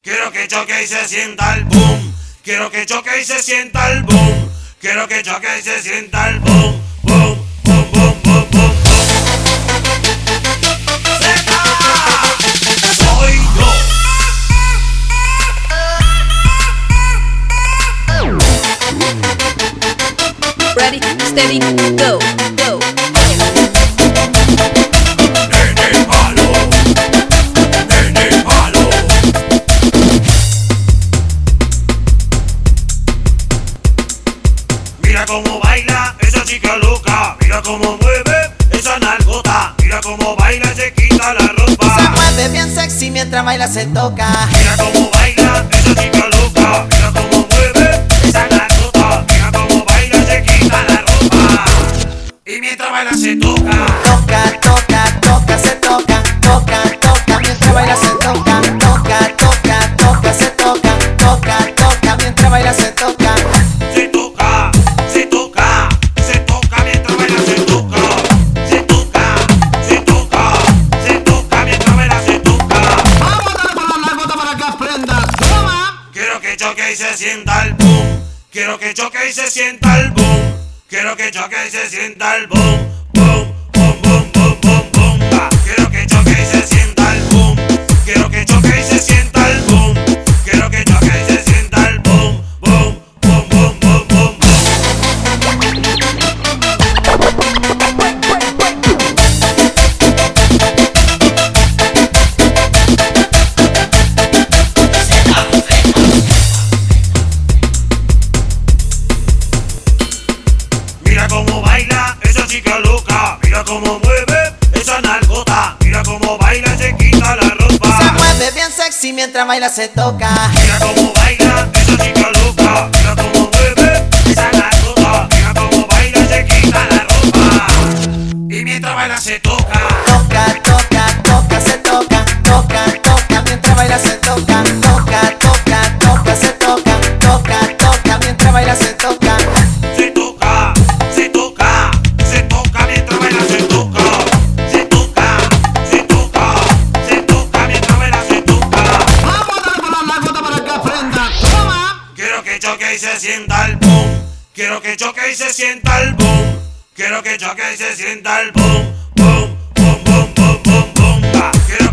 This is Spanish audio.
Quiero que choque y se sienta el boom. Quiero que choque y se sienta el boom. Quiero que choque y se sienta el boom. Boom, boom, boom, boom, boom, boom. ¡Seca! Soy yo. Ready, steady, go, go. Nene malo, nene malo. Mira cómo baila esa chica loca. Mira cómo mueve esa nalgota. Mira cómo baila y se quita la ropa. Se mueve bien sexy mientras baila se toca. Mira cómo baila esa chica loca. Mira cómo mueve esa nalgota. Mira cómo baila y se quita la ropa. Y mientras baila se toca. Toca, toca, toca, se toca. Toca, toca, mientras baila se toca. Toca, toca, toca, se toca. Toca, toca, mientras baila se toca. Se toca, se toca, se toca mientras baila se toca. Se toca, se toca, se toca mientras baila se toca. Vamos a darle con la nalgota para que aprenda. Toma. Quiero que choque y se sienta el boom. Quiero que choque y se sienta el boom. Quiero que choque y se sienta el boom. Boom, boom, boom, boom, boom, boom. Ah, quiero que choque y se sienta el boom. Quiero que choque y se sienta el boom. Quiero que choque y se sienta el boom. Boom, boom, boom, boom, boom, boom. Mira cómo baila esa chica loca. Mira cómo mueve esa nalgota. Mira cómo baila y se quita la ropa. Se mueve bien sexy mientras baila se toca. Mira cómo baila esa chica loca. Mira cómo mueve esa nalgota. Mira cómo baila y se quita la ropa. Y mientras baila se toca. Toca, toca, toca, se toca. Toca, toca, mientras baila se toca. Toca, toca, toca, se toca. Toca, toca, mientras baila se toca. Se toca, se toca, se toca mientras baila se toca. Se toca, se toca, se toca mientras baila se toca. Vamos a darle con la nalgota para que aprenda. Toma. Quiero que choque y se sienta el boom. Quiero que choque y se sienta el boom. Quiero que choque y se sienta el boom. Boom, boom, boom, boom, boom, boom. Ah, quiero